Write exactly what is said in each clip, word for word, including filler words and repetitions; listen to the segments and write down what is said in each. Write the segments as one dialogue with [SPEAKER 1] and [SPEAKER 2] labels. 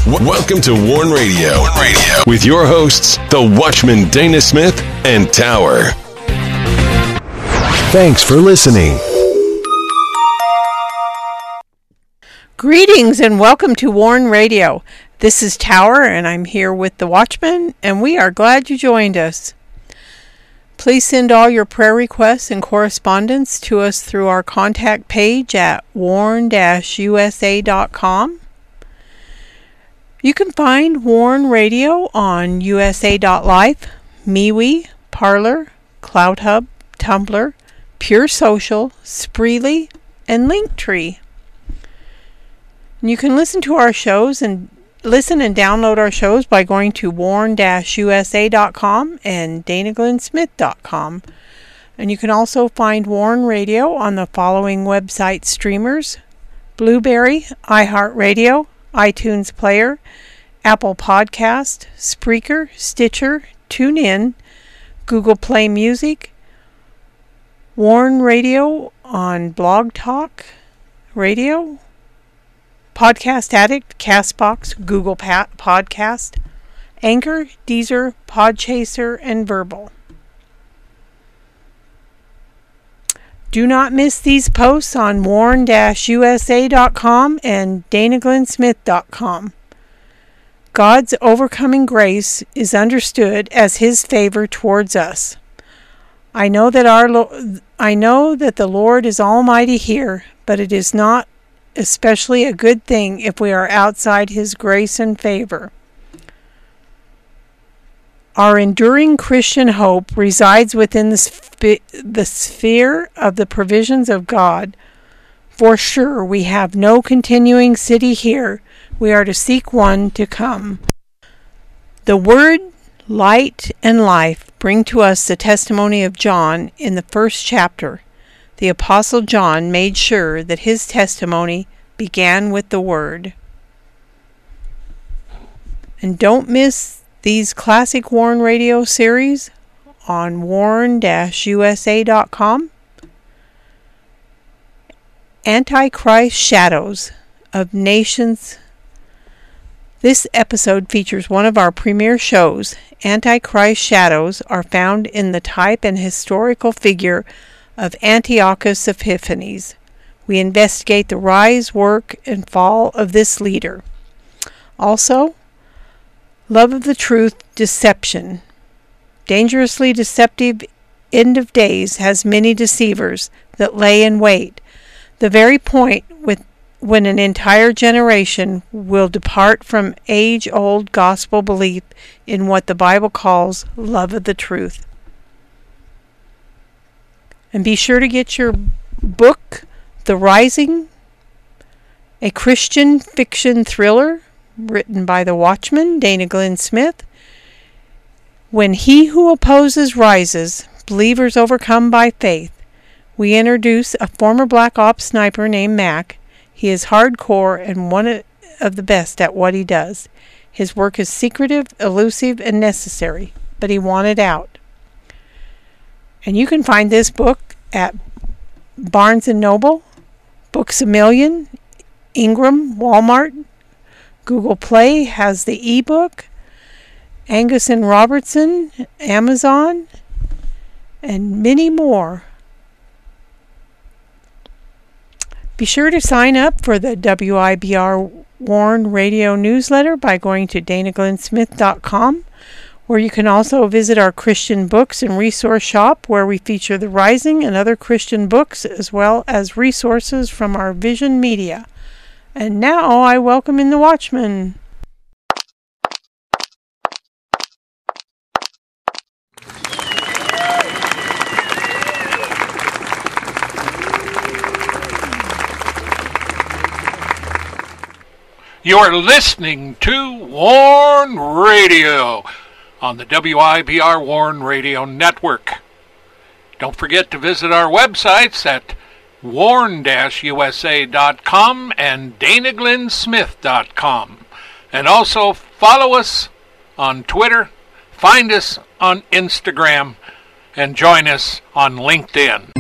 [SPEAKER 1] W- welcome to Warn Radio. Warn Radio with your hosts, the Watchman Dana Smith and Tower. Thanks for listening.
[SPEAKER 2] Greetings and welcome to Warn Radio. This is Tower and I'm here with the Watchman, and we are glad you joined us. Please send all your prayer requests and correspondence to us through our contact page at warn dash u s a dot com. You can find Warn Radio on u s a dot life, MeWe, Parler, CloudHub, Tumblr, Pure Social, Spreely, and Linktree. You can listen to our shows and listen and download our shows by going to warn dash u s a dot com and dana glenn smith dot com. And you can also find Warn Radio on the following website streamers: Blueberry, iHeartRadio, iTunes Player, Apple Podcast, Spreaker, Stitcher, TuneIn, Google Play Music, Warn Radio on Blog Talk Radio, Podcast Addict, Castbox, Google pa- Podcast, Anchor, Deezer, Podchaser, and Verbal. Do not miss these posts on warn dash u s a dot com and dana glenn smith dot com. God's overcoming grace is understood as His favor towards us. I know that our Lo- I know that the Lord is almighty here, but it is not especially a good thing if we are outside His grace and favor. Our enduring Christian hope resides within the, sp- the sphere of the provisions of God. For sure, we have no continuing city here. We are to seek one to come. The Word, Light, and Life bring to us the testimony of John in the first chapter. The Apostle John made sure that his testimony began with the Word. And don't miss these classic Warn Radio series on warn dash u s a dot com. Antichrist Shadows of Nations. This episode features one of our premier shows. Antichrist shadows are found in the type and historical figure of Antiochus Epiphanes. We investigate the rise, work, and fall of this leader. Also, Love of the Truth, Deception. Dangerously deceptive end of days has many deceivers that lay in wait. The very point with when an entire generation will depart from age-old gospel belief in what the Bible calls love of the truth. And be sure to get your book, The Rising, a Christian fiction thriller written by the Watchman, Dana Glenn Smith. When he who opposes rises, believers overcome by faith. We introduce a former Black Ops sniper named Mac. He is hardcore and one of the best at what he does. His work is secretive, elusive, and necessary, but he wanted out. And you can find this book at Barnes and Noble, Books A Million, Ingram, Walmart. Google Play has the ebook, Angus and Robertson, Amazon, and many more. Be sure to sign up for the W I B R Warn Radio newsletter by going to dana glenn smith dot com, where you can also visit our Christian books and resource shop, where we feature The Rising and other Christian books, as well as resources from our Vision Media. And now I welcome in the Watchman.
[SPEAKER 3] You are listening to Warn Radio on the W I B R Warn Radio Network. Don't forget to visit our websites at warn dash u s a dot com and dana glenn smith dot com. And also follow us on Twitter, find us on Instagram, and join us on LinkedIn.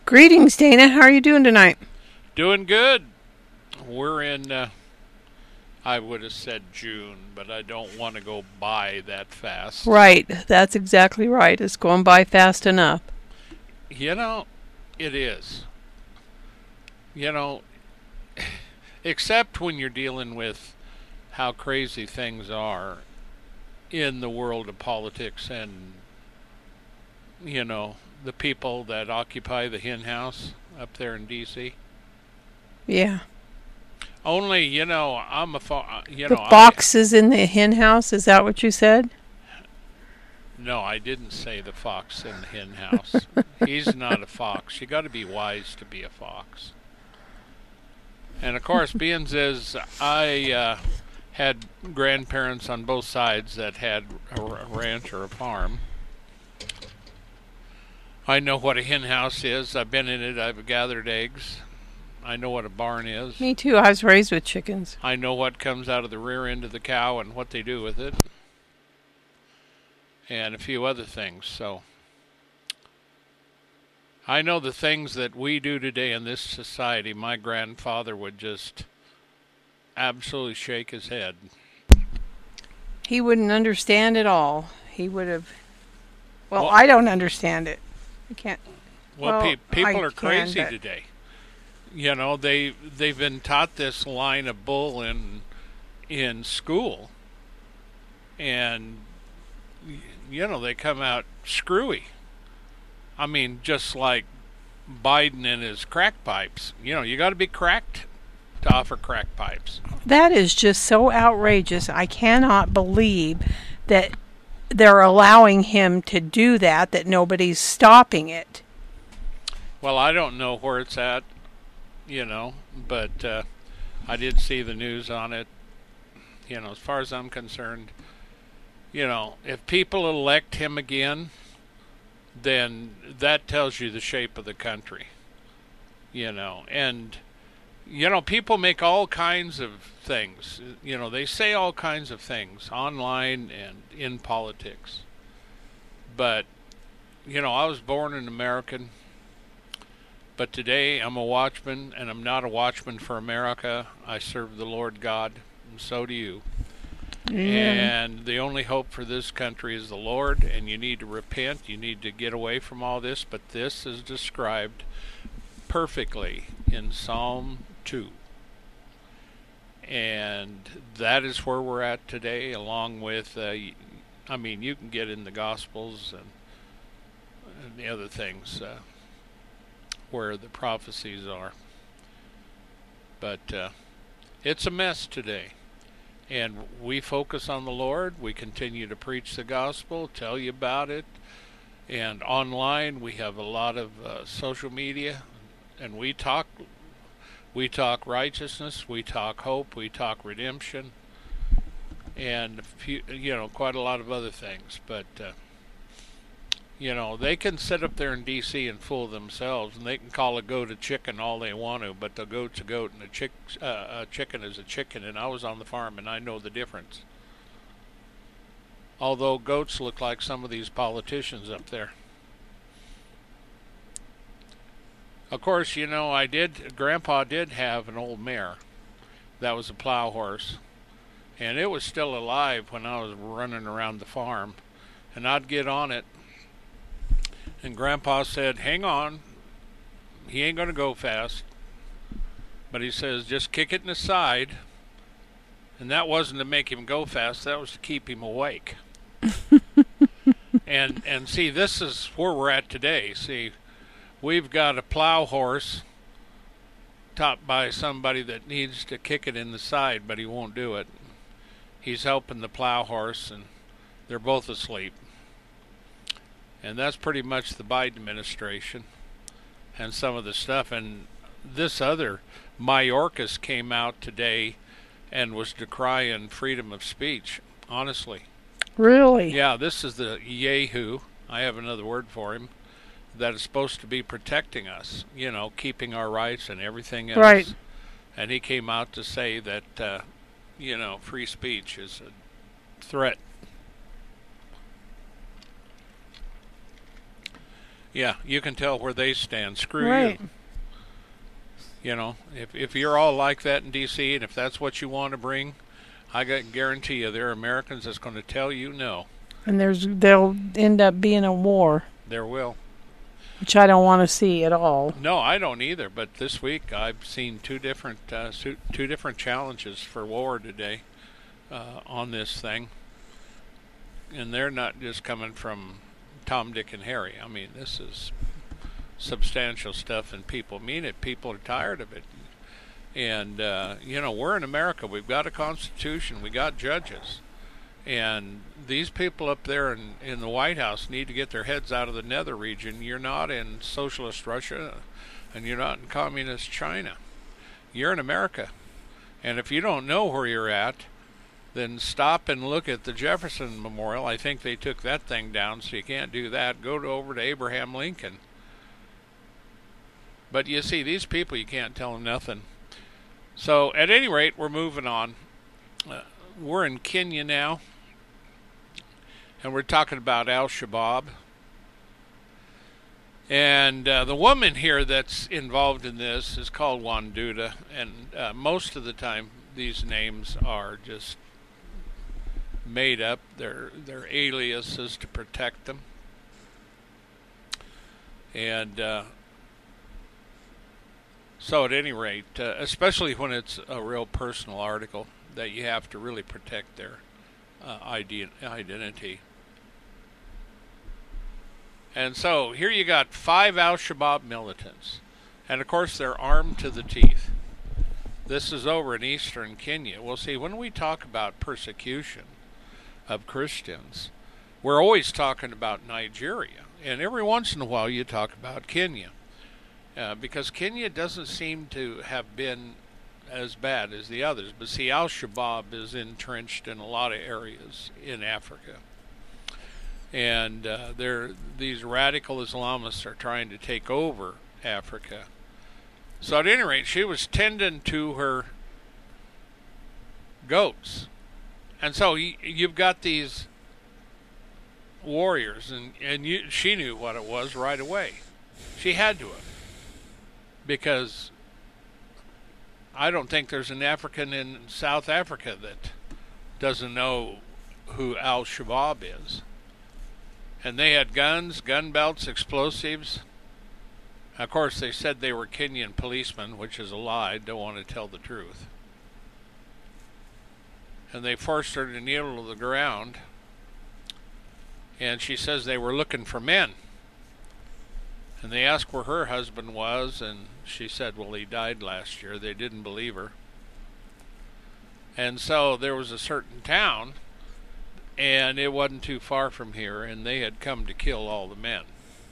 [SPEAKER 2] Greetings, Dana. How are you doing tonight?
[SPEAKER 3] Doing good. We're in, uh, I would have said June, but I don't want to go by that fast.
[SPEAKER 2] Right. That's exactly right. It's going by fast enough.
[SPEAKER 3] You know, it is. You know, except when you're dealing with how crazy things are in the world of politics and, you know, the people that occupy the hen house up there in D C
[SPEAKER 2] Yeah.
[SPEAKER 3] Only, you know, I'm a fo- you
[SPEAKER 2] The
[SPEAKER 3] know
[SPEAKER 2] fox I, is in the hen house. Is that what you said?
[SPEAKER 3] No, I didn't say the fox in the hen house. He's not a fox. You got to be wise to be a fox. And of course, being as I uh, had grandparents on both sides that had a, a ranch or a farm, I know what a hen house is. I've been in it. I've gathered eggs. I know what a barn is.
[SPEAKER 2] Me too. I was raised with chickens.
[SPEAKER 3] I know what comes out of the rear end of the cow and what they do with it. And a few other things. So I know the things that we do today in this society, my grandfather would just absolutely shake his head.
[SPEAKER 2] He wouldn't understand at all. He would have... Well, well I don't understand it. I can't...
[SPEAKER 3] Well,
[SPEAKER 2] well
[SPEAKER 3] pe- people
[SPEAKER 2] I
[SPEAKER 3] are crazy
[SPEAKER 2] can, but...
[SPEAKER 3] today. You know, they, they've been taught this line of bull in, in school. And, you know, they come out screwy. I mean, just like Biden and his crack pipes. You know, you got to be cracked to offer crack pipes.
[SPEAKER 2] That is just so outrageous. I cannot believe that they're allowing him to do that, that nobody's stopping it.
[SPEAKER 3] Well, I don't know where it's at, you know, but uh, I did see the news on it. You know, as far as I'm concerned, you know, if people elect him again, then that tells you the shape of the country, you know. And, you know, people make all kinds of things. You know, they say all kinds of things online and in politics. But, you know, I was born an American, but today I'm a watchman, and I'm not a watchman for America. I serve the Lord God, and so do you. Yeah. And the only hope for this country is the Lord, and you need to repent. You need to get away from all this, but this is described perfectly in Psalm two. And that is where we're at today, along with, uh, I mean, you can get in the Gospels and, and the other things uh, where the prophecies are. But uh, it's a mess today. And we focus on the Lord. We continue to preach the gospel, tell you about it. And online, we have a lot of uh, social media, and we talk. We talk righteousness. We talk hope. We talk redemption, and a few, you know, quite a lot of other things. But uh, you know, they can sit up there in D C and fool themselves, and they can call a goat a chicken all they want to, but the goat's a goat, and a, chick, uh, a chicken is a chicken, and I was on the farm, and I know the difference. Although goats look like some of these politicians up there. Of course, you know, I did, Grandpa did have an old mare that was a plow horse, and it was still alive when I was running around the farm, and I'd get on it. And Grandpa said, hang on, he ain't going to go fast. But he says, just kick it in the side. And that wasn't to make him go fast, that was to keep him awake. and and see, this is where we're at today. See, we've got a plow horse topped by somebody that needs to kick it in the side, but he won't do it. He's helping the plow horse, and they're both asleep. And that's pretty much the Biden administration and some of the stuff. And this other, Mayorkas, came out today and was decrying freedom of speech, honestly.
[SPEAKER 2] Really?
[SPEAKER 3] Yeah, this is the Yahoo, I have another word for him, that is supposed to be protecting us, you know, keeping our rights and everything else.
[SPEAKER 2] Right.
[SPEAKER 3] And he came out to say that, uh, you know, free speech is a threat. Yeah, you can tell where they stand. Screw
[SPEAKER 2] Right.
[SPEAKER 3] you. You know, if if you're all like that in D C and if that's what you want to bring, I got guarantee you there are Americans that's going to tell you no.
[SPEAKER 2] And there's there'll end up being a war,
[SPEAKER 3] There will.
[SPEAKER 2] which I don't want to see at all.
[SPEAKER 3] No, I don't either. But this week I've seen two different uh, su- two different challenges for war today uh, on this thing, and they're not just coming from Tom, Dick, and Harry. I mean, this is substantial stuff, and people mean it. People are tired of it. And, uh, you know, we're in America. We've got a constitution. We got judges. And these people up there in, in the White House need to get their heads out of the nether region. You're not in socialist Russia, and you're not in communist China. You're in America. And if you don't know where you're at, then stop and look at the Jefferson Memorial. I think they took that thing down, so you can't do that. Go to, over to Abraham Lincoln. But you see, these people, you can't tell them nothing. So, at any rate, we're moving on. Uh, we're in Kenya now, and we're talking about Al-Shabaab. And uh, the woman here that's involved in this is called Wanduda, and uh, most of the time these names are just made up. They're, they're aliases to protect them. And... Uh, So at any rate, uh, especially when it's a real personal article, that you have to really protect their uh, ide- identity. And so here you got five Al-Shabaab militants. And of course they're armed to the teeth. This is over in eastern Kenya. Well, see, when we talk about persecution of Christians, we're always talking about Nigeria. And every once in a while you talk about Kenya. Uh, because Kenya doesn't seem to have been as bad as the others. But see, Al-Shabaab is entrenched in a lot of areas in Africa. And uh, they're, these radical Islamists are trying to take over Africa. So at any rate, she was tending to her goats. And so y- you've got these warriors, and, and you, she knew what it was right away. She had to have. Because I don't think there's an African in South Africa that doesn't know who Al-Shabaab is. And they had guns, gun belts, explosives. Of course, they said they were Kenyan policemen, which is a lie. Don't want to tell the truth. And they forced her to kneel to the ground. And she says they were looking for men. And they asked where her husband was, and she said, well, he died last year. They didn't believe her. And so there was a certain town, and it wasn't too far from here, and they had come to kill all the men.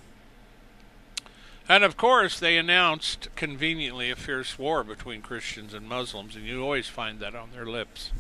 [SPEAKER 3] And of course, they announced conveniently a fierce war between Christians and Muslims, and you always find that on their lips.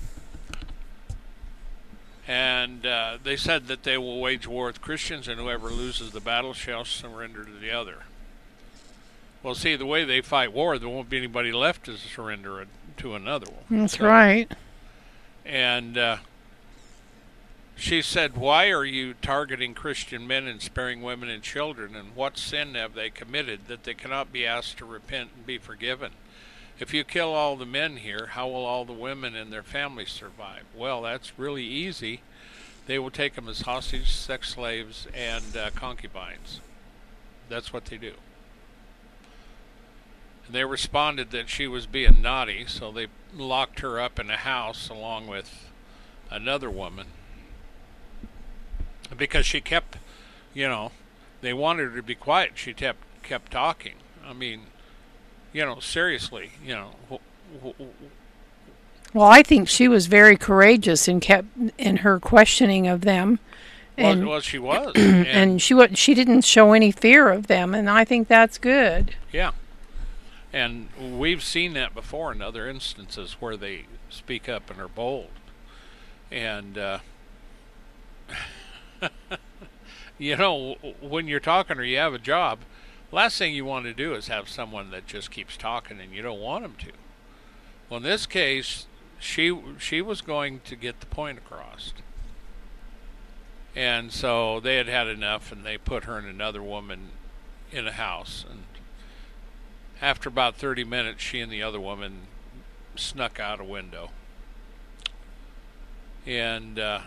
[SPEAKER 3] And uh, they said that they will wage war with Christians, and whoever loses the battle shall surrender to the other. Well, see, the way they fight war, there won't be anybody left to surrender to another one.
[SPEAKER 2] That's
[SPEAKER 3] so,
[SPEAKER 2] right.
[SPEAKER 3] And uh, she said, why are you targeting Christian men and sparing women and children? And what sin have they committed that they cannot be asked to repent and be forgiven? If you kill all the men here, how will all the women and their families survive? Well, that's really easy. They will take them as hostage, sex slaves, and uh, concubines. That's what they do. And they responded that she was being naughty, so they locked her up in a house along with another woman. Because she kept, you know, they wanted her to be quiet. She kept, kept talking. I mean... You know, seriously, you know. Wh- wh-
[SPEAKER 2] Well, I think she was very courageous in kept in her questioning of them, and
[SPEAKER 3] well, well she was, and,
[SPEAKER 2] and she wa- she didn't show any fear of them, and I think that's good.
[SPEAKER 3] Yeah, and we've seen that before in other instances where they speak up and are bold, and uh, you know, when you're talking or you have a job. Last thing you want to do is have someone that just keeps talking and you don't want them to. Well, in this case, she she was going to get the point across. And so they had had enough, and they put her and another woman in a house, and after about thirty minutes, she and the other woman snuck out a window. And uh,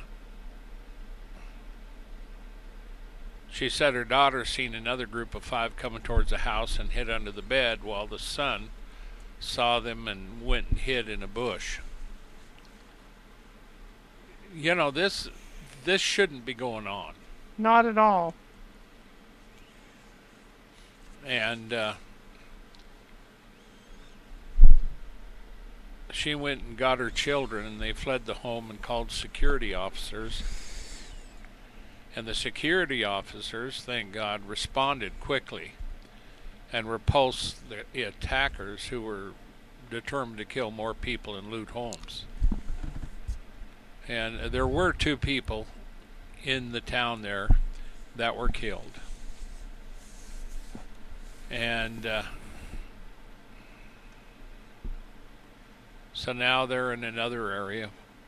[SPEAKER 3] she said her daughter seen another group of five coming towards the house and hid under the bed, while the son saw them and went and hid in a bush. You know, this this shouldn't be going on.
[SPEAKER 2] Not at all.
[SPEAKER 3] And uh, she went and got her children, and they fled the home and called security officers. And the security officers, thank God, responded quickly and repulsed the attackers, who were determined to kill more people and loot homes. And there were two people in the town there that were killed. And uh, so now they're in another area.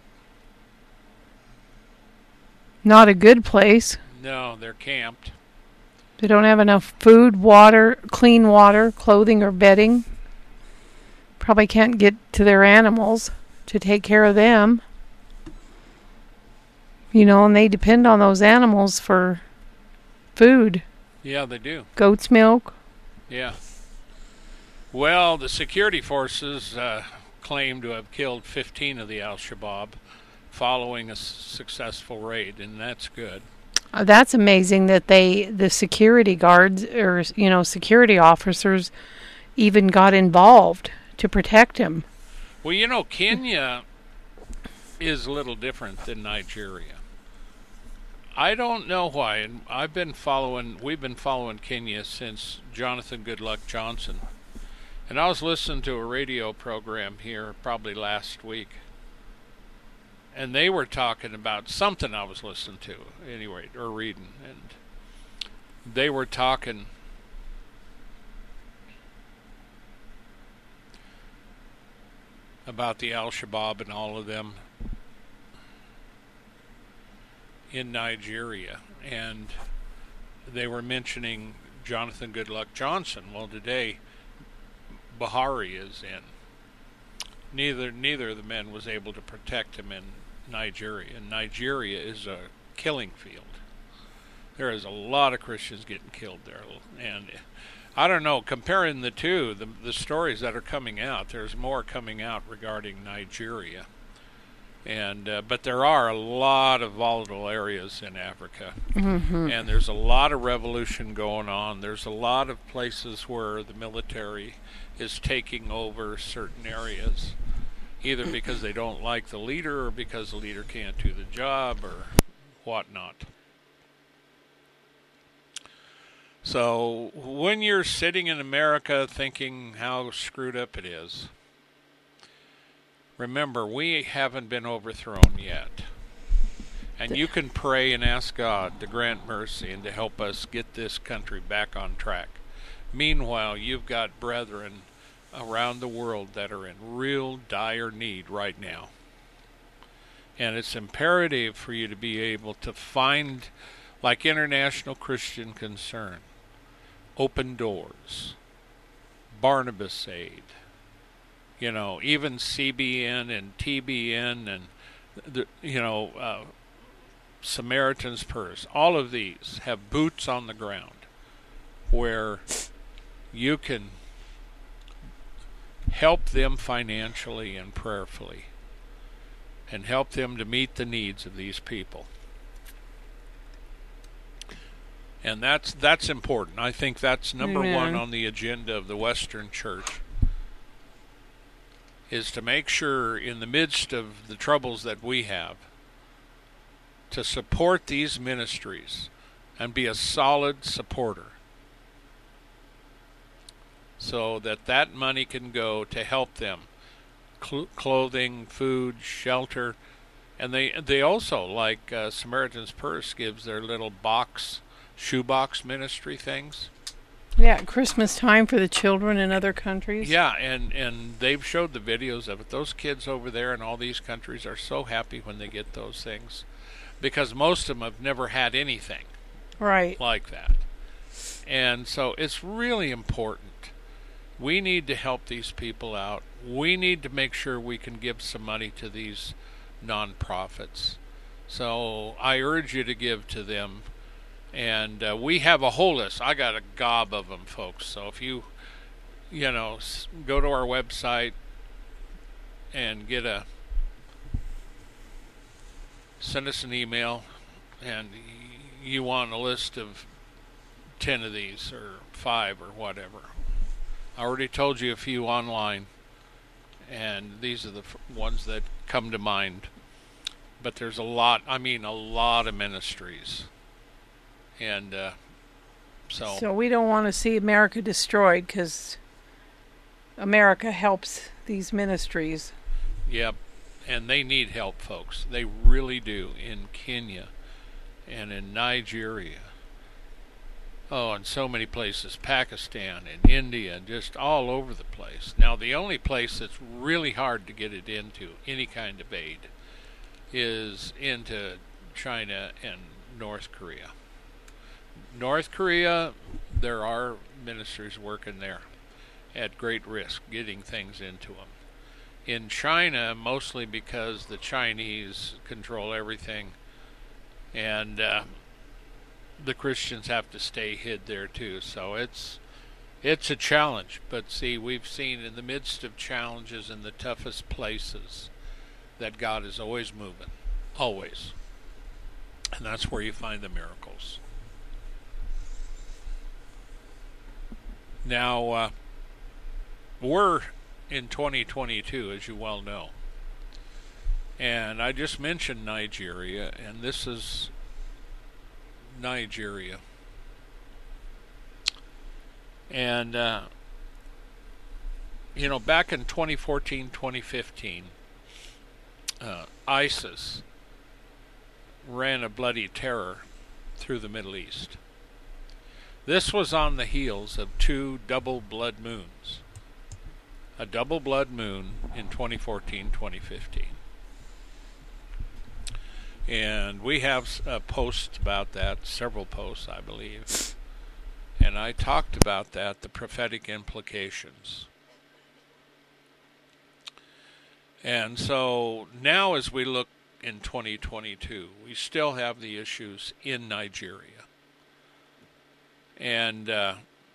[SPEAKER 2] Not a good place.
[SPEAKER 3] No, they're camped.
[SPEAKER 2] They don't have enough food, water, clean water, clothing, or bedding. Probably can't get to their animals to take care of them. You know, and they depend on those animals for food.
[SPEAKER 3] Yeah, they do.
[SPEAKER 2] Goat's milk.
[SPEAKER 3] Yeah. Well, the security forces uh, claim to have killed fifteen of the Al-Shabaab following a successful raid, and that's good.
[SPEAKER 2] Uh, that's amazing that they, the security guards or, you know, security officers even got involved to protect him.
[SPEAKER 3] Well, you know, Kenya is a little different than Nigeria. I don't know why, and I've been following, we've been following Kenya since Jonathan Goodluck Johnson. And I was listening to a radio program here probably last week, and they were talking about something I was listening to, anyway, or reading, and they were talking about the Al-Shabaab and all of them in Nigeria, and they were mentioning Jonathan Goodluck Johnson. Well, today Buhari is in. Neither neither of the men was able to protect him in Nigeria, and Nigeria is a killing field. There is a lot of Christians getting killed there, and I don't know, comparing the two, the the stories that are coming out, there's more coming out regarding Nigeria. And uh, but there are a lot of volatile areas in Africa,
[SPEAKER 2] Mm-hmm.
[SPEAKER 3] and there's a lot of revolution going on. There's a lot of places where the military is taking over certain areas, either because they don't like the leader or because the leader can't do the job or whatnot. So when you're sitting in America thinking how screwed up it is, remember, we haven't been overthrown yet. And you can pray and ask God to grant mercy and to help us get this country back on track. Meanwhile, you've got brethren around the world that are in real dire need right now. And it's imperative for you to be able to find, like International Christian Concern, Open Doors, Barnabas Aid, you know, even C B N and T B N and, the, you know, uh, Samaritan's Purse. All of these have boots on the ground where you can help them financially and prayerfully and help them to meet the needs of these people. And that's that's important. I think that's number
[SPEAKER 2] Amen.
[SPEAKER 3] one on the agenda of the Western Church, is to make sure in the midst of the troubles that we have, to support these ministries and be a solid supporter so that that money can go to help them. Cl- clothing, food, shelter, and they they also, like uh, Samaritan's Purse gives their little box, shoebox ministry things.
[SPEAKER 2] Yeah, Christmas time for the children in other countries.
[SPEAKER 3] Yeah, and, and they've showed the videos of it. Those kids over there in all these countries are so happy when they get those things, because most of them have never had anything
[SPEAKER 2] Right.
[SPEAKER 3] like that. And so it's really important. We need to help these people out. We need to make sure we can give some money to these nonprofits. So I urge you to give to them. And uh, we have a whole list. I got a gob of them, folks. So if you, you know, go to our website and get a, send us an email, and you want a list of ten of these or five or whatever. I already told you a few online, and these are the f- ones that come to mind. But there's a lot, I mean a lot of ministries. And uh, so...
[SPEAKER 2] So we don't want to see America destroyed, because America helps these ministries.
[SPEAKER 3] Yep, and they need help, folks. They really do, in Kenya and in Nigeria. Oh, and so many places, Pakistan and India, just all over the place. Now, the only place that's really hard to get it into, any kind of aid, is into China and North Korea. North Korea, there are ministries working there at great risk, getting things into them. In China, mostly because the Chinese control everything, and uh, the Christians have to stay hid there too. So it's it's a challenge. But see, we've seen in the midst of challenges in the toughest places that God is always moving, always. And that's where you find the miracles. Now, uh, we're in twenty twenty-two, as you well know. And I just mentioned Nigeria, and this is Nigeria. And, uh, you know, back in twenty fourteen, twenty fifteen, uh, ISIS ran a bloody terror through the Middle East. This was on the heels of two double blood moons. A double blood moon in twenty fourteen, twenty fifteen. And we have a post about that, several posts, I believe. And I talked about that, the prophetic implications. And so now as we look in twenty twenty-two, we still have the issues in Nigeria. And uh,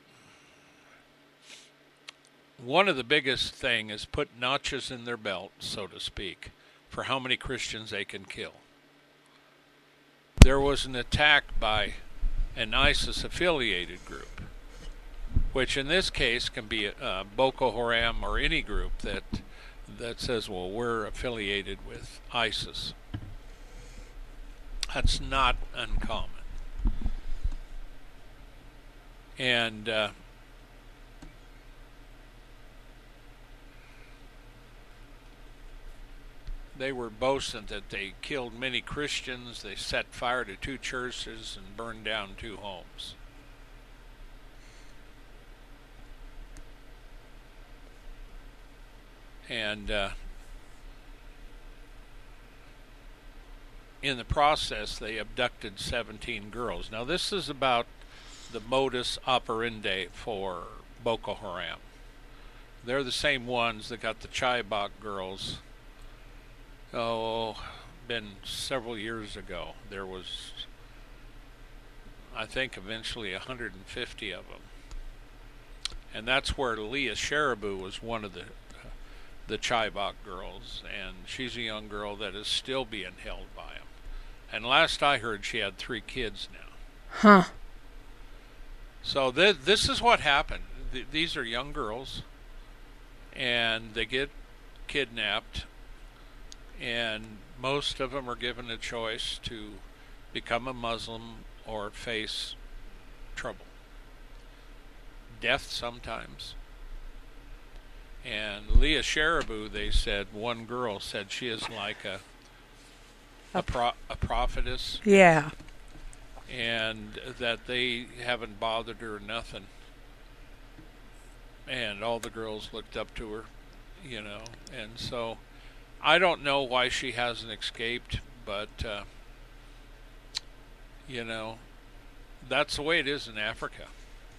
[SPEAKER 3] one of the biggest thing is put notches in their belt, so to speak, for how many Christians they can kill. There was an attack by an ISIS-affiliated group, which in this case can be uh, Boko Haram or any group that that says, well, we're affiliated with ISIS. That's not uncommon. And uh, they were boasting that they killed many Christians, they set fire to two churches, and burned down two homes. And uh, in the process, they abducted seventeen girls. Now, this is about the modus operandi for Boko Haram. They're the same ones that got the Chibok girls. Oh, been several years ago. There was, I think, eventually one hundred fifty of them. And that's where Leah Sharibu was one of the uh, the Chibok girls, and she's a young girl that is still being held by them. And last I heard, she had three kids now.
[SPEAKER 2] Huh.
[SPEAKER 3] So th- this is what happened. Th- these are young girls, and they get kidnapped, and most of them are given a choice to become a Muslim or face trouble. Death sometimes. And Leah Sharibu, they said, one girl said she is like a a, pro- a prophetess.
[SPEAKER 2] Yeah.
[SPEAKER 3] And that they haven't bothered her or nothing. And all the girls looked up to her, you know. And so I don't know why she hasn't escaped, but, uh, you know, that's the way it is in Africa.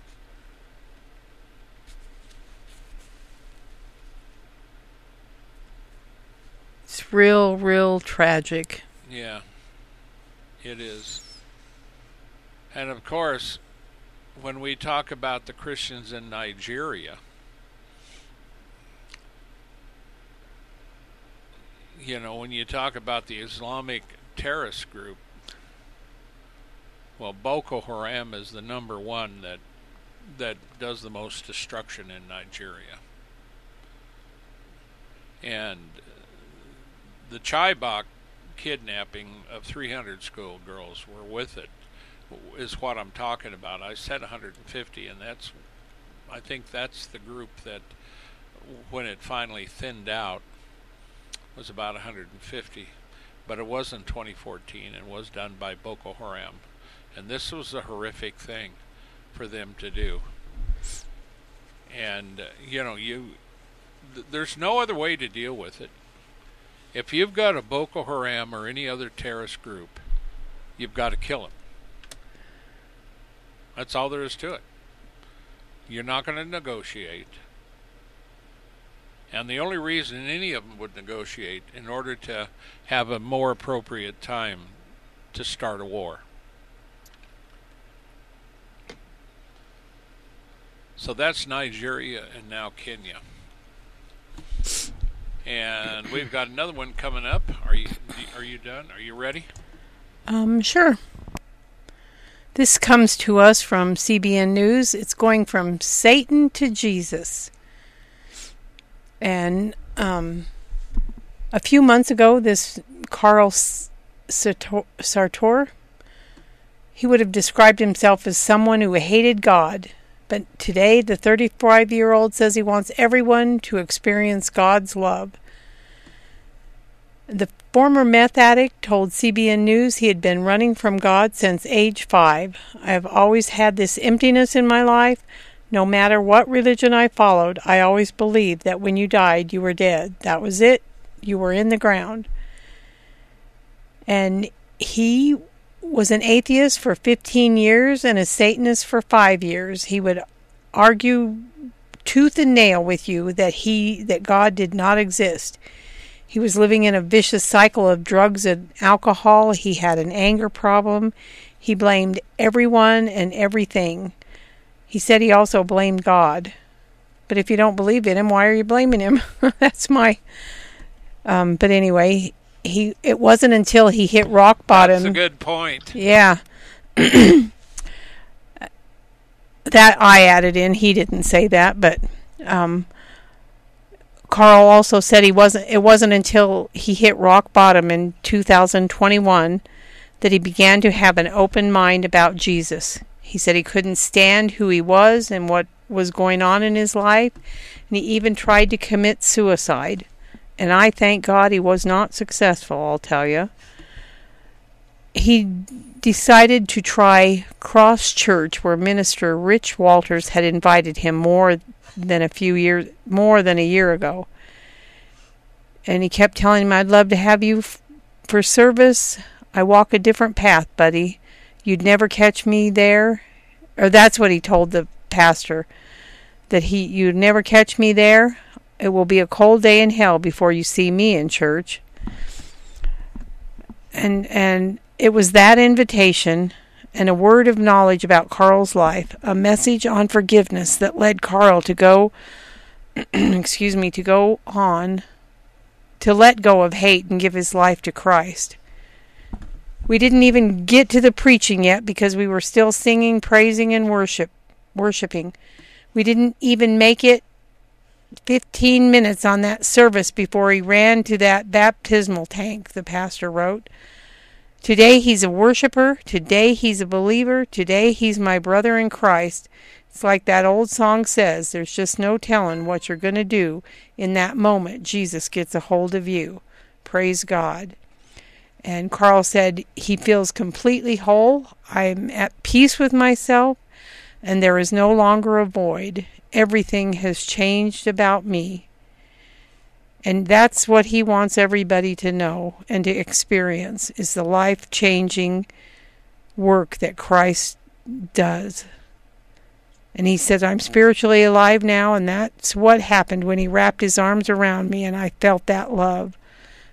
[SPEAKER 2] real, real tragic.
[SPEAKER 3] Yeah, it is. And of course, when we talk about the Christians in Nigeria, you know, when you talk about the Islamic terrorist group, well, Boko Haram is the number one that that does the most destruction in Nigeria. And the Chibok kidnapping of three hundred schoolgirls were with it, is what I'm talking about. I said one hundred fifty, and that's, I think that's the group that, when it finally thinned out, was about one hundred fifty. But it was in twenty fourteen and was done by Boko Haram. And this was a horrific thing for them to do. And, uh, you know, you th- there's no other way to deal with it. If you've got a Boko Haram or any other terrorist group, you've got to kill them. That's all there is to it. You're not going to negotiate. And the only reason any of them would negotiate in order to have a more appropriate time to start a war. So that's Nigeria and now Kenya. And we've got another one coming up. Are you are you done? Are you ready?
[SPEAKER 2] Um, sure. This comes to us from C B N News. It's going from Satan to Jesus. And um, a few months ago, this Carl Sartor, he would have described himself as someone who hated God. But today, the thirty-five-year-old says he wants everyone to experience God's love. The former meth addict told C B N News he had been running from God since age five. I have always had this emptiness in my life. No matter what religion I followed, I always believed that when you died, you were dead. That was it. You were in the ground. And he was an atheist for fifteen years and a Satanist for five years. He would argue tooth and nail with you that he that God did not exist. He was living in a vicious cycle of drugs and alcohol. He had an anger problem. He blamed everyone and everything. He said he also blamed God. But if you don't believe in him, why are you blaming him? That's my... Um, but anyway, he it wasn't until he hit rock bottom...
[SPEAKER 3] That's a good point.
[SPEAKER 2] Yeah. That I added in. He didn't say that, but... Um, Carl also said he wasn't. It wasn't until he hit rock bottom in two thousand twenty-one that he began to have an open mind about Jesus. He said he couldn't stand who he was and what was going on in his life, and he even tried to commit suicide. And I thank God he was not successful, I'll tell you. He decided to try Cross Church, where Minister Rich Walters had invited him more than a few years, more than a year ago. And he kept telling him, I'd love to have you f- for service. I walk a different path, buddy. You'd never catch me there. Or that's what he told the pastor, that he you'd never catch me there. It will be a cold day in hell before you see me in church. And and it was that invitation and a word of knowledge about Carl's life, a message on forgiveness that led Carl to go, excuse me, to go on, to let go of hate and give his life to Christ. We didn't even get to the preaching yet because we were still singing, praising, and worship, worshiping. We didn't even make it fifteen minutes on that service before he ran to that baptismal tank, the pastor wrote. Today he's a worshiper. Today he's a believer. Today he's my brother in Christ. It's like that old song says, there's just no telling what you're going to do in that moment Jesus gets a hold of you. Praise God. And Carl said he feels completely whole. I'm at peace with myself, and there is no longer a void. Everything has changed about me. And that's what he wants everybody to know and to experience, is the life-changing work that Christ does. And he says, I'm spiritually alive now, and that's what happened when he wrapped his arms around me and I felt that love.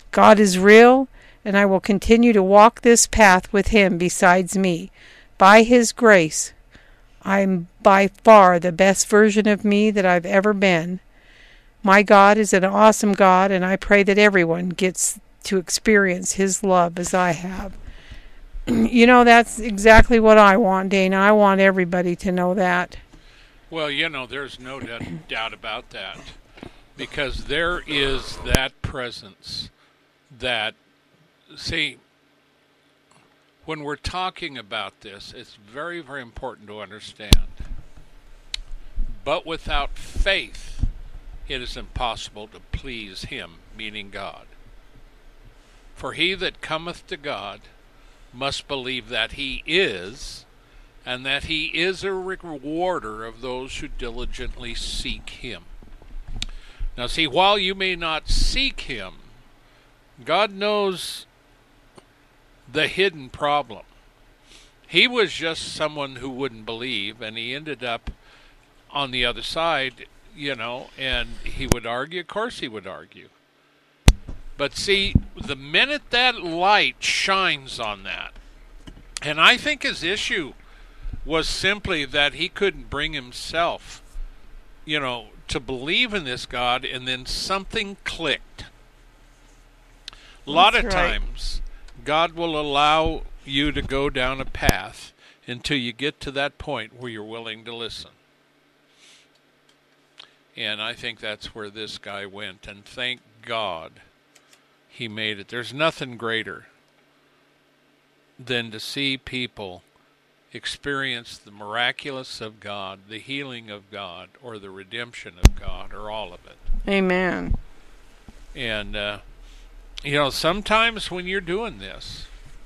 [SPEAKER 2] God is real, and I will continue to walk this path with Him besides me. By His grace, I'm by far the best version of me that I've ever been. My God is an awesome God, and I pray that everyone gets to experience His love as I have. You know, that's exactly what I want, Dana. I want everybody to know that.
[SPEAKER 3] Well, you know, there's no doubt about that. Because there is that presence that, see, when we're talking about this, it's very, very important to understand. But without faith, it is impossible to please Him, meaning God. For he that cometh to God must believe that He is, and that He is a rewarder of those who diligently seek Him. Now see, while you may not seek Him, God knows the hidden problem. He was just someone who wouldn't believe, and he ended up on the other side, you know, and he would argue. Of course he would argue. But see, the minute that light shines on that, and I think his issue was simply that he couldn't bring himself, you know, to believe in this God, and then something clicked. A lot of times, God will allow you to go down a path until you get to that point where you're willing to listen. And I think that's where this guy went, and thank God he made it. There's nothing greater than to see people experience the miraculous of God, the healing of God, or the redemption of God, or all of it.
[SPEAKER 2] Amen.
[SPEAKER 3] And, uh, you know, sometimes when you're doing this,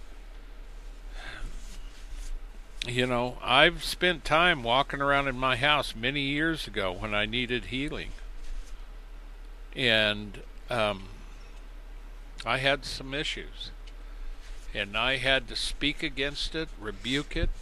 [SPEAKER 3] you know, I've spent time walking around in my house many years ago when I needed healing. And um, I had some issues. And I had to speak against it, rebuke it.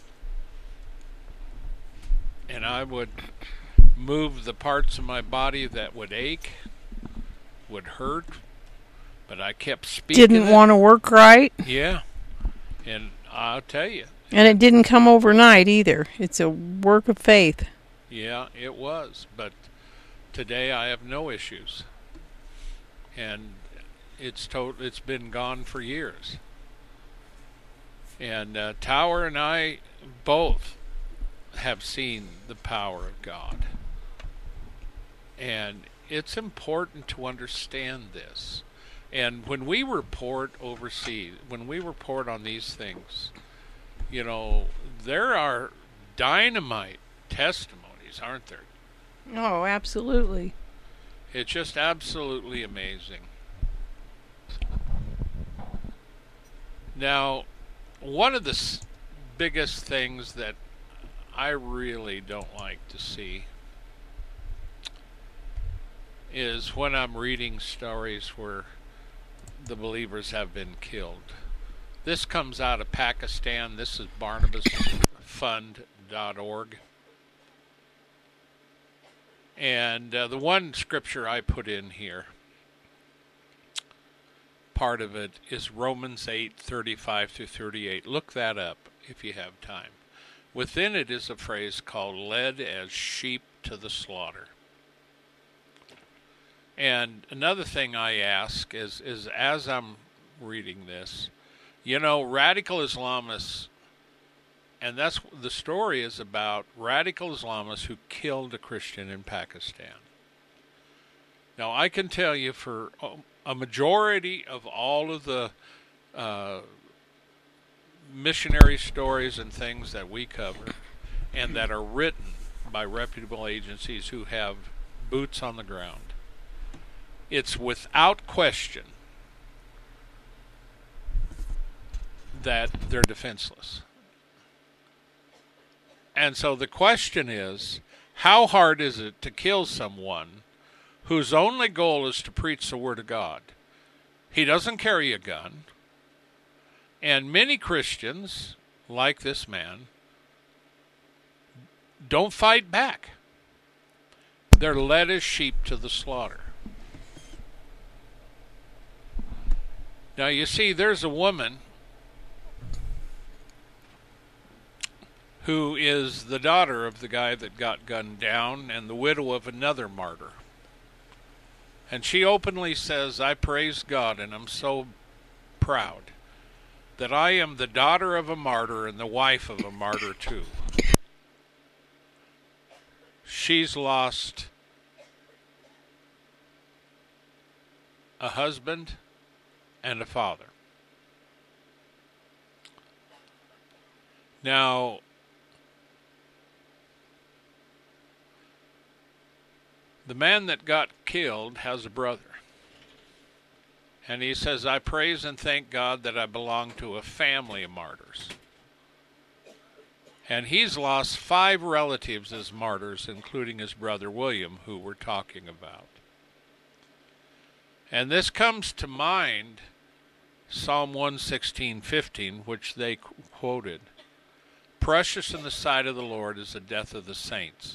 [SPEAKER 3] And I would move the parts of my body that would ache, would hurt, but I kept speaking.
[SPEAKER 2] Didn't want to work right?
[SPEAKER 3] Yeah. And I'll tell you.
[SPEAKER 2] And it didn't come overnight either. It's a work of faith.
[SPEAKER 3] Yeah, it was. But today I have no issues. And it's to- it's been gone for years. And uh, Tower and I both have seen the power of God. And it's important to understand this. And when we report overseas, when we report on these things, you know, there are dynamite testimonies, aren't there?
[SPEAKER 2] Oh, absolutely.
[SPEAKER 3] It's just absolutely amazing. Now, one of the s- biggest things that I really don't like to see is when I'm reading stories where the believers have been killed. This comes out of Pakistan. This is Barnabas Fund dot org. And uh, the one scripture I put in here, part of it is Romans eight, thirty-five through thirty-eight. Look that up if you have time. Within it is a phrase called led as sheep to the slaughter. And another thing I ask is, is as I'm reading this, you know, radical Islamists, and that's the story is about radical Islamists who killed a Christian in Pakistan. Now, I can tell you for a majority of all of the uh, missionary stories and things that we cover and that are written by reputable agencies who have boots on the ground, it's without question that they're defenseless. And so the question is, how hard is it to kill someone whose only goal is to preach the Word of God? He doesn't carry a gun. And many Christians, like this man, don't fight back. They're led as sheep to the slaughter. Now, you see, there's a woman who is the daughter of the guy that got gunned down and the widow of another martyr. And she openly says, I praise God and I'm so proud that I am the daughter of a martyr and the wife of a martyr too. She's lost a husband and a father. Now, the man that got killed has a brother. And he says, I praise and thank God that I belong to a family of martyrs. And he's lost five relatives as martyrs, including his brother William, who we're talking about. And this comes to mind Psalm one sixteen fifteen, which they quoted. Precious in the sight of the Lord is the death of the saints.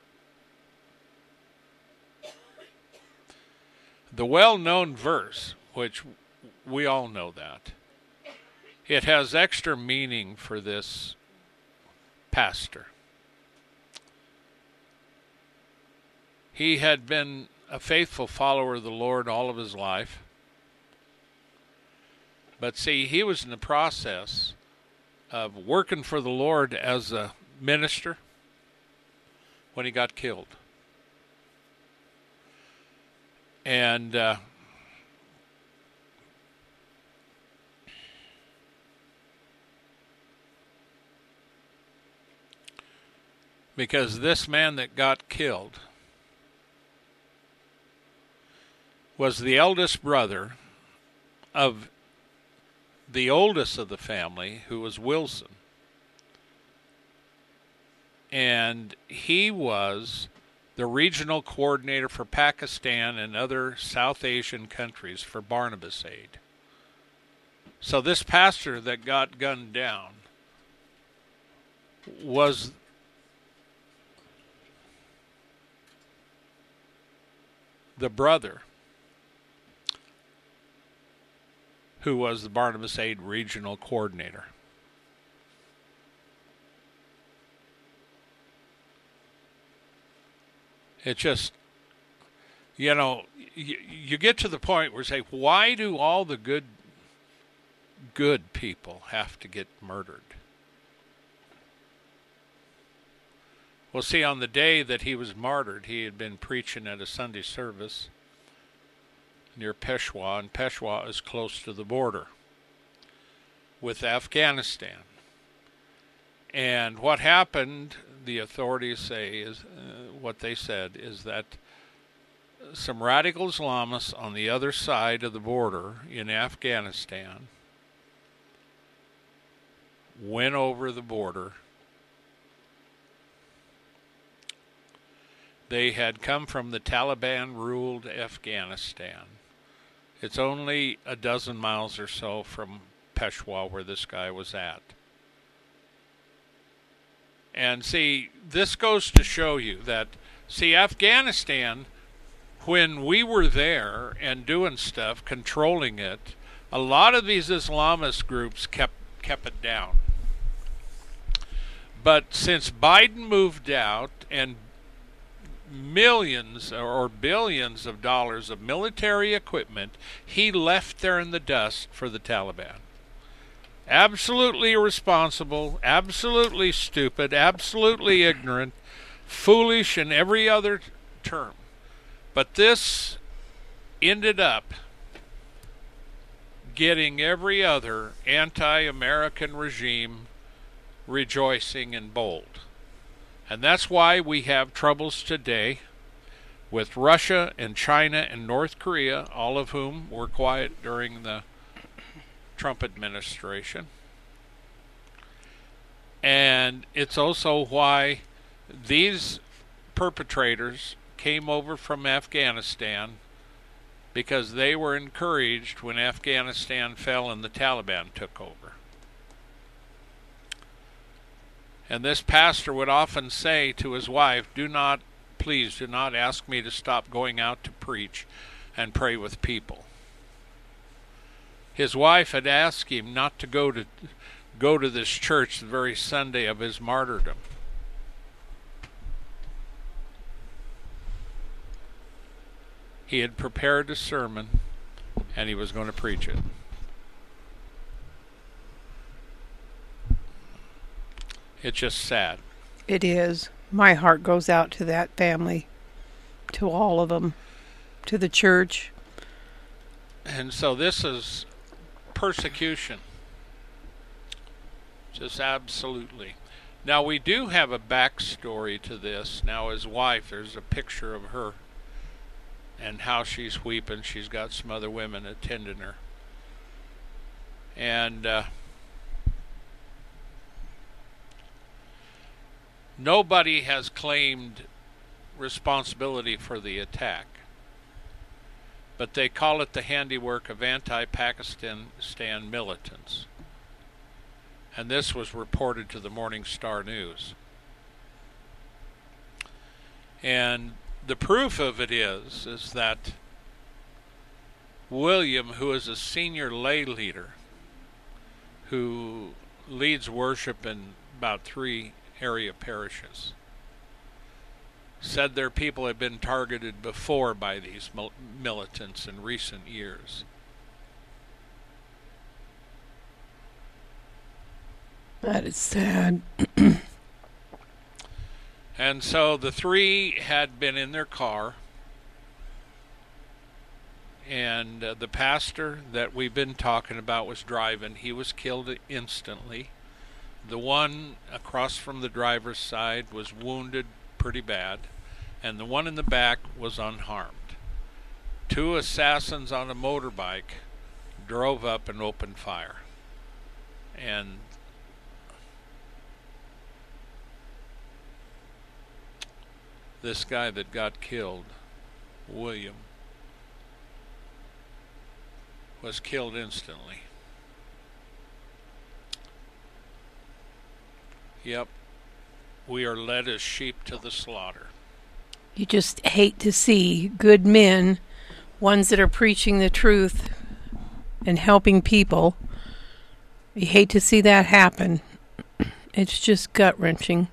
[SPEAKER 3] The well-known verse, which we all know that, it has extra meaning for this pastor. He had been a faithful follower of the Lord all of his life. But see, he was in the process of working for the Lord as a minister when he got killed. And uh, because this man that got killed was the eldest brother of the oldest of the family, who was Wilson. And he was the regional coordinator for Pakistan and other South Asian countries for Barnabas Aid. So this pastor that got gunned down was the brother who was the Barnabas Aid regional coordinator. It just, you know, you, you get to the point where you say, why do all the good, good people have to get murdered? Well, see, on the day that he was martyred, he had been preaching at a Sunday service near Peshawar, and Peshawar is close to the border with Afghanistan. And what happened, the authorities say, is uh, what they said is that some radical Islamists on the other side of the border in Afghanistan went over the border. They had come from the Taliban-ruled Afghanistan. It's only a dozen miles or so from Peshawar where this guy was at. And see, this goes to show you that, see, Afghanistan, when we were there and doing stuff, controlling it, a lot of these Islamist groups kept kept it down. But since Biden moved out and millions or billions of dollars of military equipment, he left there in the dust for the Taliban. Absolutely irresponsible, absolutely stupid, absolutely ignorant, foolish in every other term. But this ended up getting every other anti-American regime rejoicing and bold. And that's why we have troubles today with Russia and China and North Korea, all of whom were quiet during the Trump administration. And it's also why these perpetrators came over from Afghanistan, because they were encouraged when Afghanistan fell and the Taliban took over. And this pastor would often say to his wife, do not, please do not ask me to stop going out to preach and pray with people. His wife had asked him not to go to go to this church the very Sunday of his martyrdom. He had prepared a sermon, and he was going to preach it. It's just sad.
[SPEAKER 2] It is. My heart goes out to that family, to all of them, to the church.
[SPEAKER 3] And so this is persecution. Just absolutely. Now, we do have a backstory to this. Now, his wife, there's a picture of her and how she's weeping. She's got some other women attending her. And uh, nobody has claimed responsibility for the attack, but they call it the handiwork of anti-Pakistan militants. And this was reported to the Morning Star News. And the proof of it is, is that William, who is a senior lay leader, who leads worship in about three area parishes, said their people had been targeted before by these mil- militants in recent years.
[SPEAKER 2] That is sad.
[SPEAKER 3] And so the three had been in their car, and uh, the pastor that we've been talking about was driving. He was killed instantly. The one across from the driver's side was wounded pretty bad, and the one in the back was unharmed. Two assassins on a motorbike drove up and opened fire. And this guy that got killed, William, was killed instantly. Yep. We are led as sheep to the slaughter.
[SPEAKER 2] You just hate to see good men, ones that are preaching the truth and helping people. You hate to see that happen. It's just gut-wrenching.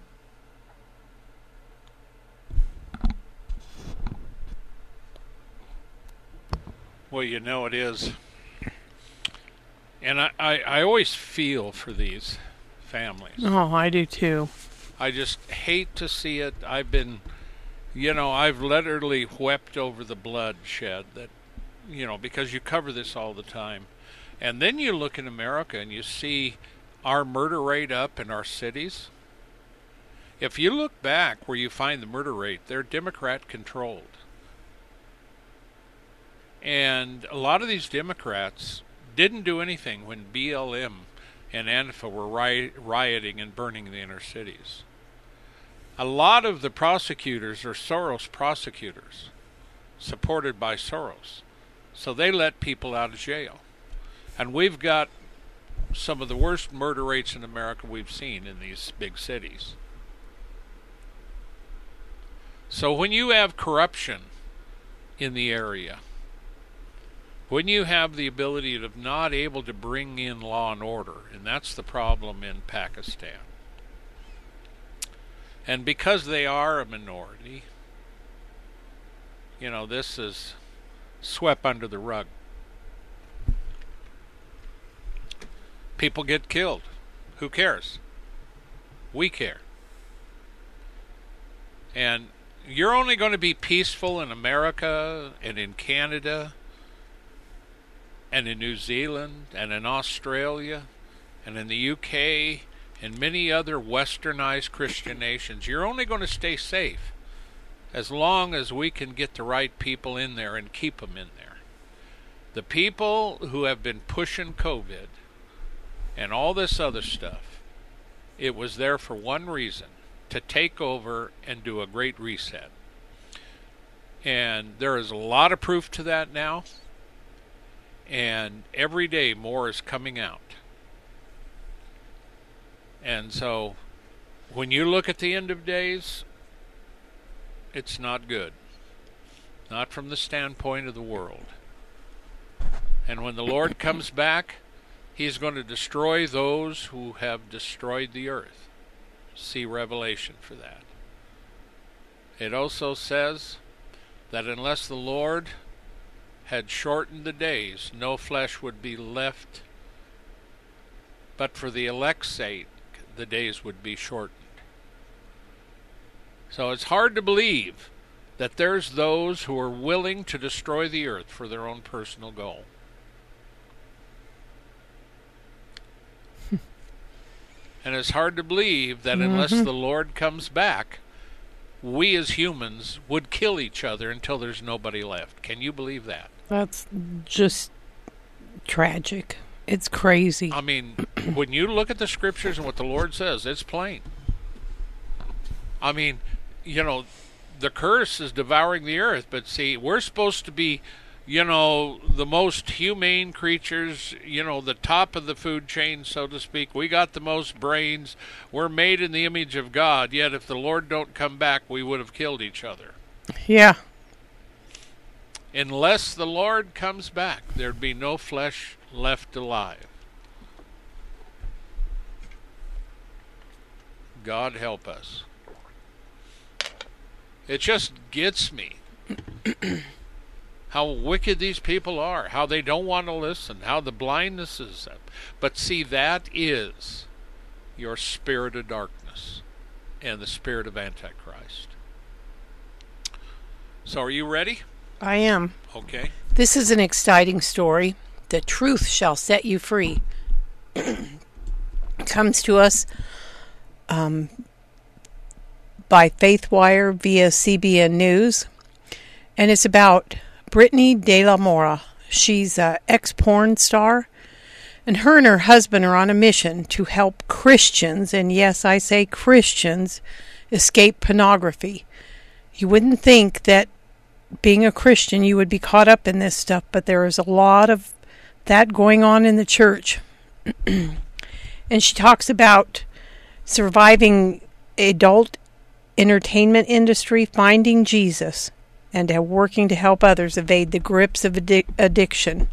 [SPEAKER 3] Well, you know it is. And I, I, I always feel for these families.
[SPEAKER 2] Oh, I do too.
[SPEAKER 3] I just hate to see it. I've been, you know, I've literally wept over the bloodshed that, you know, because you cover this all the time. And then you look in America and you see our murder rate up in our cities. If you look back where you find the murder rate, they're Democrat controlled. And a lot of these Democrats didn't do anything when B L M and Antifa were riot, rioting and burning the inner cities. A lot of the prosecutors are Soros prosecutors, supported by Soros. So they let people out of jail. And we've got some of the worst murder rates in America we've seen in these big cities. So when you have corruption in the area, when you have the ability of not able to bring in law and order, and that's the problem in Pakistan. And because they are a minority, you know, this is swept under the rug. People get killed. Who cares? We care. And you're only going to be peaceful in America and in Canada and in New Zealand, and in Australia, and in the U K, and many other westernized Christian nations. You're only going to stay safe as long as we can get the right people in there and keep them in there. The people who have been pushing COVID and all this other stuff, it was there for one reason, to take over and do a great reset. And there is a lot of proof to that now. And every day more is coming out. And so when you look at the end of days, it's not good. Not from the standpoint of the world. And when the Lord comes back, he's going to destroy those who have destroyed the earth. See Revelation for that. It also says that unless the Lord had shortened the days, no flesh would be left, but for the elect's sake, the days would be shortened. So it's hard to believe that there's those who are willing to destroy the earth for their own personal goal. And it's hard to believe that unless
[SPEAKER 2] Mm-hmm.
[SPEAKER 3] the Lord comes back, we as humans would kill each other until there's nobody left. Can you believe that?
[SPEAKER 2] That's just tragic. It's crazy.
[SPEAKER 3] I mean, when you look at the scriptures and what the Lord says, it's plain. I mean, you know, the curse is devouring the earth, but see, we're supposed to be, you know, the most humane creatures, you know, the top of the food chain, so to speak. We got the most brains. We're made in the image of God, yet if the Lord don't come back, we would have killed each other.
[SPEAKER 2] Yeah.
[SPEAKER 3] Unless the Lord comes back, there'd be no flesh left alive. God help us. It just gets me how wicked these people are, how they don't want to listen, how the blindness is. But see, that is your spirit of darkness and the spirit of Antichrist. So are you ready?
[SPEAKER 2] I am.
[SPEAKER 3] Okay.
[SPEAKER 2] This is an exciting story. The truth shall set you free. Comes to us um, by FaithWire via C B N News. And it's about Brittany De La Mora. She's an ex-porn star. And her and her husband are on a mission to help Christians, and yes, I say Christians, escape pornography. You wouldn't think that being a Christian you would be caught up in this stuff, but there is a lot of that going on in the church. And she talks about surviving adult entertainment industry, finding Jesus, and uh, working to help others evade the grips of addic- addiction.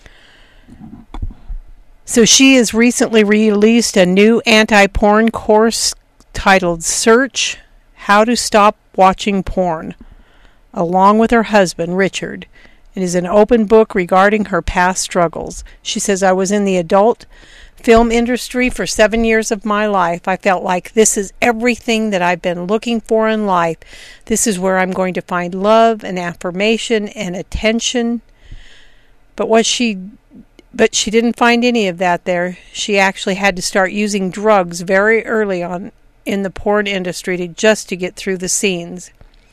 [SPEAKER 2] So she has recently released a new anti-porn course titled Search How to Stop Watching Porn, along with her husband, Richard. It is an open book regarding her past struggles. She says, I was in the adult film industry for seven years of my life. I felt like this is everything that I've been looking for in life. This is where I'm going to find love and affirmation and attention. But what she but she didn't find any of that there. She actually had to start using drugs very early on in the porn industry to just to get through the scenes.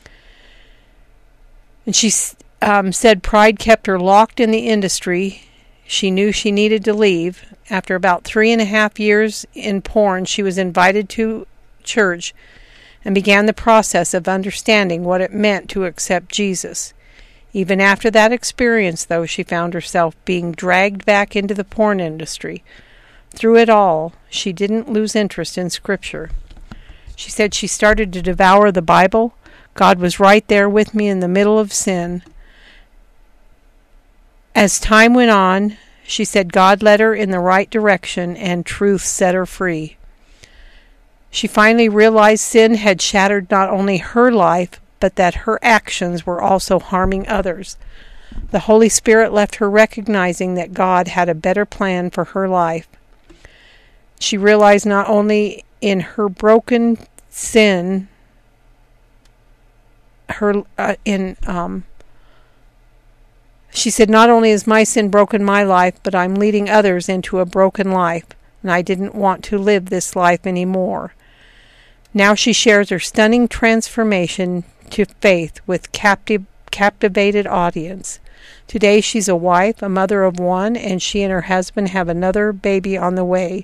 [SPEAKER 2] And she um, said pride kept her locked in the industry. She knew she needed to leave. After about three and a half years in porn, she was invited to church and began the process of understanding what it meant to accept Jesus. Even after that experience, though, she found herself being dragged back into the porn industry. Through it all, she didn't lose interest in Scripture. She said she started to devour the Bible. God was right there with me in the middle of sin. As time went on, she said God led her in the right direction and truth set her free. She finally realized sin had shattered not only her life, but that her actions were also harming others. The Holy Spirit left her recognizing that God had a better plan for her life. She realized not only in her broken sin, her uh, in um, she said, not only has my sin broken my life, but I'm leading others into a broken life, and I didn't want to live this life anymore. Now she shares her stunning transformation to faith with captive, captivated audience. Today she's a wife, a mother of one, and she and her husband have another baby on the way.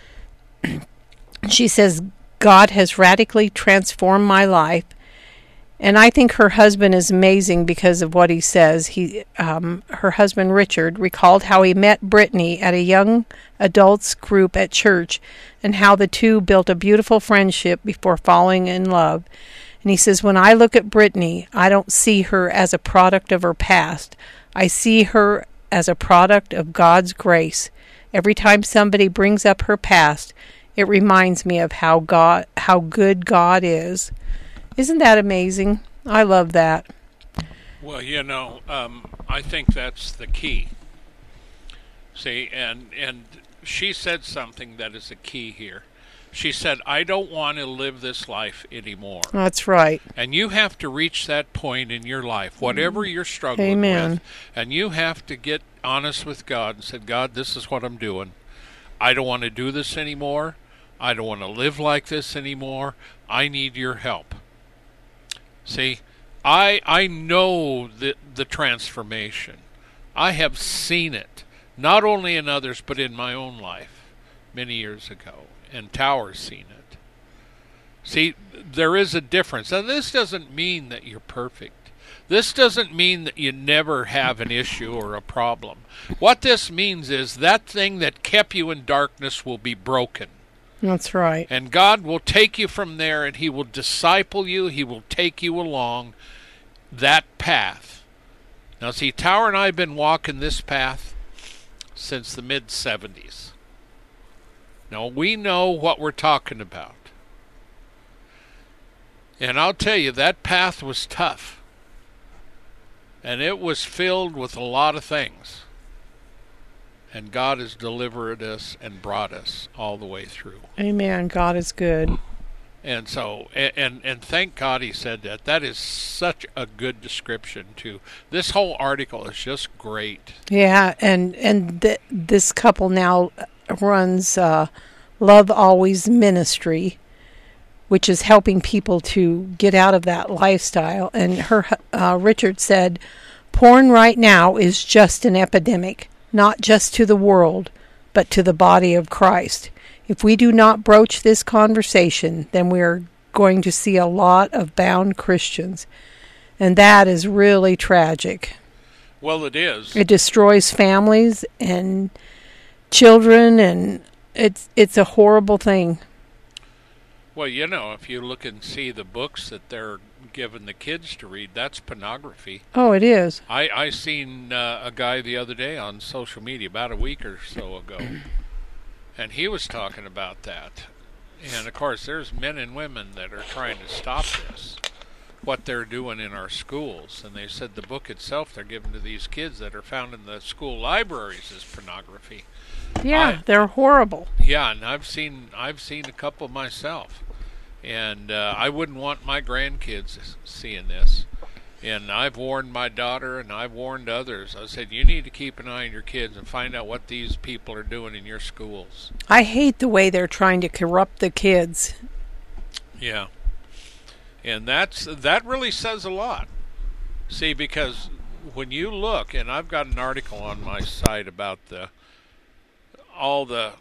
[SPEAKER 2] She says, God has radically transformed my life. And I think her husband is amazing because of what he says. He, um, her husband, Richard, recalled how he met Brittany at a young adults group at church and how the two built a beautiful friendship before falling in love. And he says, when I look at Brittany, I don't see her as a product of her past. I see her as a product of God's grace. Every time somebody brings up her past, it reminds me of how God, how good God is. Isn't that amazing? I love that.
[SPEAKER 3] Well, you know, um, I think that's the key. See, and and she said something that is a key here. She said, I don't want to live this life anymore.
[SPEAKER 2] That's right.
[SPEAKER 3] And you have to reach that point in your life, whatever you're struggling
[SPEAKER 2] Amen.
[SPEAKER 3] with. And you have to get honest with God and say, God, this is what I'm doing. I don't want to do this anymore. I don't want to live like this anymore. I need your help. See, I I know the, the transformation. I have seen it, not only in others, but in my own life many years ago. And Tower's seen it. See, there is a difference. And this doesn't mean that you're perfect. This doesn't mean that you never have an issue or a problem. What this means is that thing that kept you in darkness will be broken.
[SPEAKER 2] That's right.
[SPEAKER 3] And God will take you from there, and He will disciple you. He will take you along that path. Now, see, Tower and I have been walking this path since the mid seventies. Now, we know what we're talking about. And I'll tell you, that path was tough. And it was filled with a lot of things. And God has delivered us and brought us all the way through.
[SPEAKER 2] Amen. God is good.
[SPEAKER 3] And so, and, and, and thank God He said that. That is such a good description, too. This whole article is just great.
[SPEAKER 2] Yeah, and, and th- this couple now runs uh, Love Always Ministry, which is helping people to get out of that lifestyle. And her uh, Richard said, porn right now is just an epidemic, not just to the world, but to the body of Christ. If we do not broach this conversation, then we are going to see a lot of bound Christians. And that is really tragic.
[SPEAKER 3] Well, it is.
[SPEAKER 2] It destroys families and children, and it's it's a horrible thing.
[SPEAKER 3] Well, you know, if you look and see the books that they're giving the kids to read, that's pornography.
[SPEAKER 2] Oh, it is.
[SPEAKER 3] I, I seen uh, a guy the other day on social media, about a week or so ago, and he was talking about that. And, of course, there's men and women that are trying to stop this, what they're doing in our schools. And they said the book itself they're giving to these kids that are found in the school libraries is pornography.
[SPEAKER 2] Yeah,
[SPEAKER 3] I,
[SPEAKER 2] they're horrible.
[SPEAKER 3] Yeah, and I've seen I've seen a couple myself, and uh, I wouldn't want my grandkids seeing this. And I've warned my daughter, and I've warned others. I said, you need to keep an eye on your kids and find out what these people are doing in your schools.
[SPEAKER 2] I hate the way they're trying to corrupt the kids.
[SPEAKER 3] Yeah, and that's that really says a lot. See, because when you look, and I've got an article on my site about the all the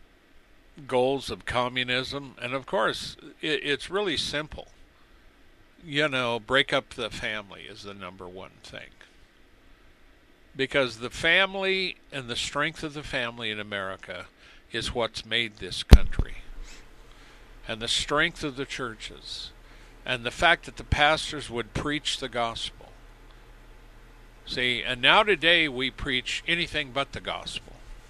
[SPEAKER 3] goals of communism, and of course it, it's really simple. You know, break up the family is the number one thing, because the family and the strength of the family in America is what's made this country, and the strength of the churches, and the fact that the pastors would preach the gospel. See, and now today we preach anything but the gospel.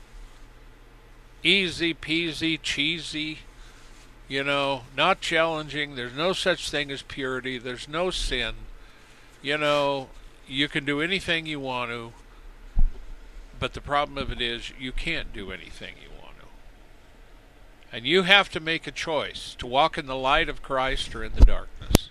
[SPEAKER 3] Easy peasy, cheesy, you know, not challenging. There's no such thing as purity. There's no sin. You know, you can do anything you want to, but the problem of it is you can't do anything you want to. And you have to make a choice to walk in the light of Christ or in the darkness.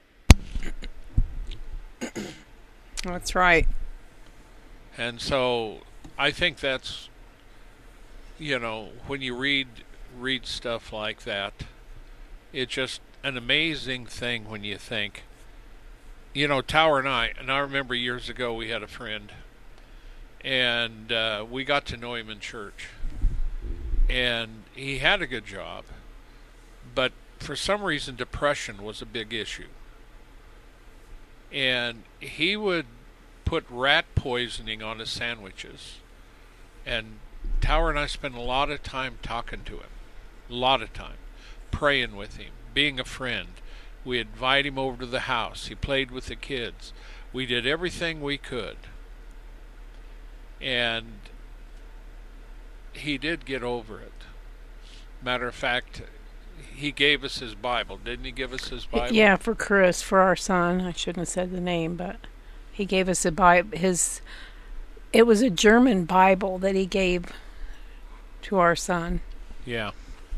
[SPEAKER 2] That's right.
[SPEAKER 3] And so I think that's, you know, when you read read stuff like that, it's just an amazing thing when you think, you know, Tower and I, and I remember years ago we had a friend, and uh, we got to know him in church, and he had a good job, but for some reason depression was a big issue. And he would put rat poisoning on his sandwiches, and Tower and I spent a lot of time talking to him, a lot of time, praying with him, being a friend. We invite him over to the house. He played with the kids. We did everything we could. And he did get over it. Matter of fact, he gave us his Bible. Didn't he give us his Bible?
[SPEAKER 2] Yeah, for Chris, for our son. I shouldn't have said the name, but he gave us a Bible. His, it was a German Bible that he gave to our son.
[SPEAKER 3] Yeah.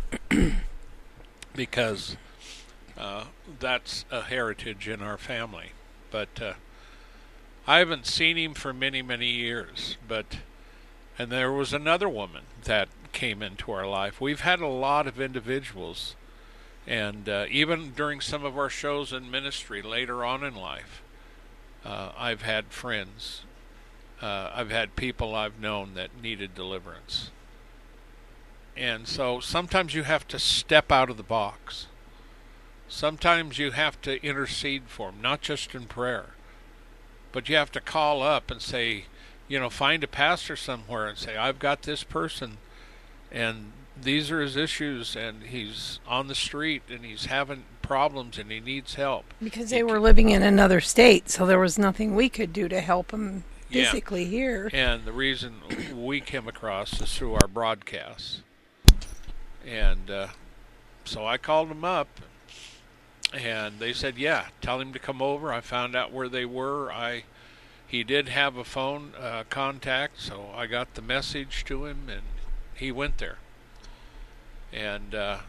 [SPEAKER 3] Because uh, that's a heritage in our family. But uh, I haven't seen him for many, many years. But and there was another woman that came into our life. We've had a lot of individuals, and uh, even during some of our shows in ministry later on in life, uh, I've had friends, uh, I've had people I've known that needed deliverance. And so sometimes you have to step out of the box. Sometimes you have to intercede for them, not just in prayer, but you have to call up and say, you know, find a pastor somewhere and say, I've got this person, and these are his issues, and he's on the street, and he's having problems, and he needs help.
[SPEAKER 2] Because they were living in another state, so there was nothing we could do to help him physically
[SPEAKER 3] yeah.
[SPEAKER 2] here.
[SPEAKER 3] And the reason we came across is through our broadcasts. And uh, so I called them up, and they said, yeah, tell him to come over. I found out where they were. I He did have a phone uh, contact, so I got the message to him, and he went there. And uh,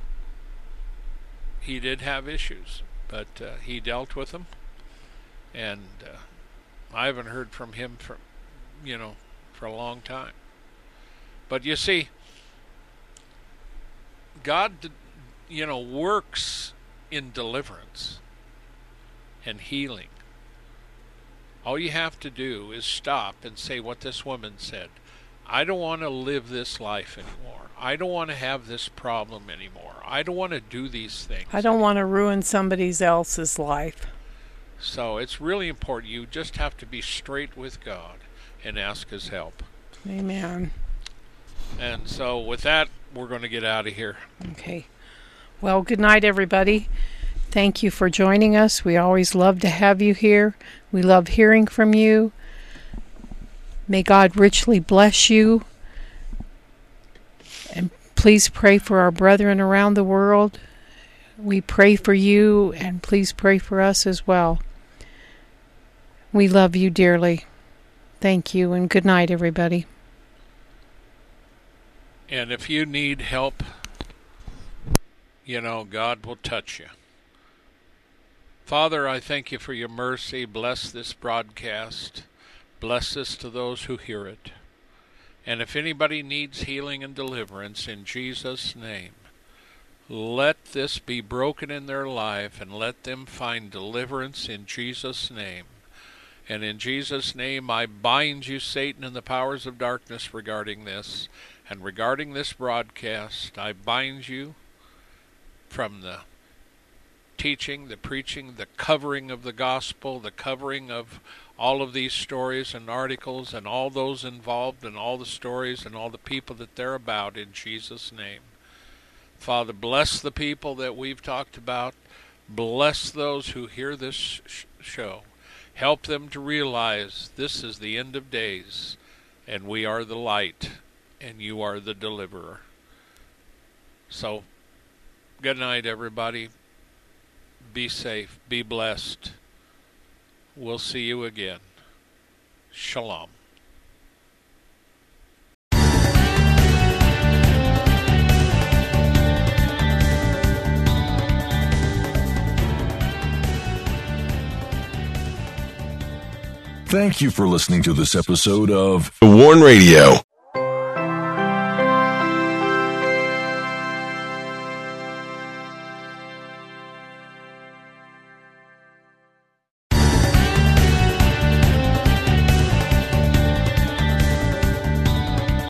[SPEAKER 3] he did have issues, but uh, he dealt with them. And uh, I haven't heard from him for, you know, for a long time. But you see, God, you know, works in deliverance and healing. All you have to do is stop and say what this woman said. I don't want to live this life anymore. I don't want to have this problem anymore. I don't want to do these things.
[SPEAKER 2] I don't want to ruin somebody else's life.
[SPEAKER 3] So it's really important. You just have to be straight with God and ask his help.
[SPEAKER 2] Amen.
[SPEAKER 3] And so with that, we're going to get out of here.
[SPEAKER 2] Okay. Well, good night, everybody. Thank you for joining us. We always love to have you here. We love hearing from you. May God richly bless you. And please pray for our brethren around the world. We pray for you, and please pray for us as well. We love you dearly. Thank you, and good night, everybody.
[SPEAKER 3] And if you need help, you know, God will touch you. Father, I thank you for your mercy. Bless this broadcast. Bless this to those who hear it. And if anybody needs healing and deliverance, in Jesus' name, let this be broken in their life, and let them find deliverance in Jesus' name. And in Jesus' name, I bind you, Satan, and the powers of darkness regarding this. And regarding this broadcast, I bind you from the teaching, the preaching, the covering of the gospel, the covering of all of these stories and articles and all those involved and all the stories and all the people that they're about, in Jesus' name. Father, bless the people that we've talked about. Bless those who hear this sh- show. Help them to realize this is the end of days, and we are the light, and you are the deliverer. So, good night, everybody. Be safe. Be blessed. We'll see you again. Shalom.
[SPEAKER 1] Thank you for listening to this episode of Warn Radio.